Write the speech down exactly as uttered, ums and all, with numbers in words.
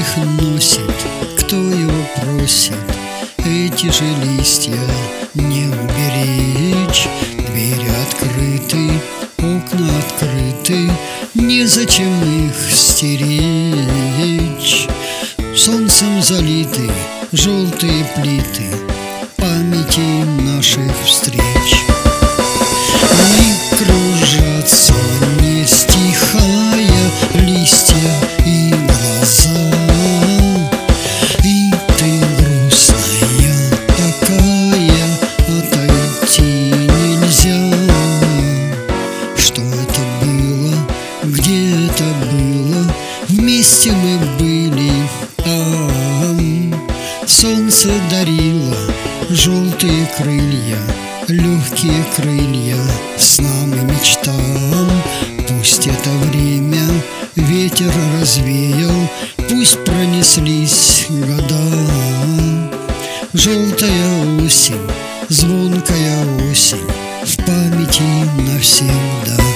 их носит, кто его просит эти же листья не уберечь? Двери открыты, окна открыты, незачем их стеречь. Солнцем залиты желтые плиты памяти наших встреч. И кружатся, не стихая, листья и глаза. И ты грустная такая, отойти нельзя. Что это было? Где это было? Вместе мы были там. Солнце дарило желтые крылья, легкие крылья снам и мечтам. Пусть это время ветер развеял, пусть пронеслись года. Желтая осень, звонкая осень в памяти навсегда.